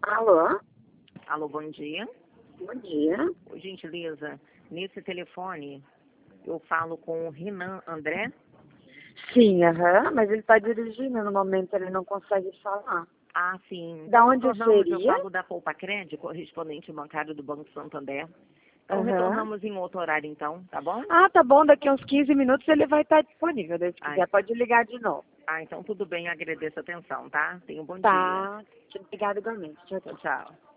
Alô? Alô, bom dia. Bom dia. Ô, gentileza, nesse telefone eu falo com o Renan André. Sim, aham, mas ele está dirigindo, no momento ele não consegue falar. Ah, sim. Da onde Retornamos, eu seria? falo da Poupa Crédito, correspondente bancário do Banco Santander. Então Aham. retornamos em outro horário então, tá bom? Ah, tá bom, daqui a uns 15 minutos ele vai estar disponível. Daí, se Ai, quiser, pode ligar de novo. então tudo bem, agradeço a atenção, tá? Tenha um bom dia. Tá. Obrigada igualmente. Tchau, tchau. Tchau, tchau.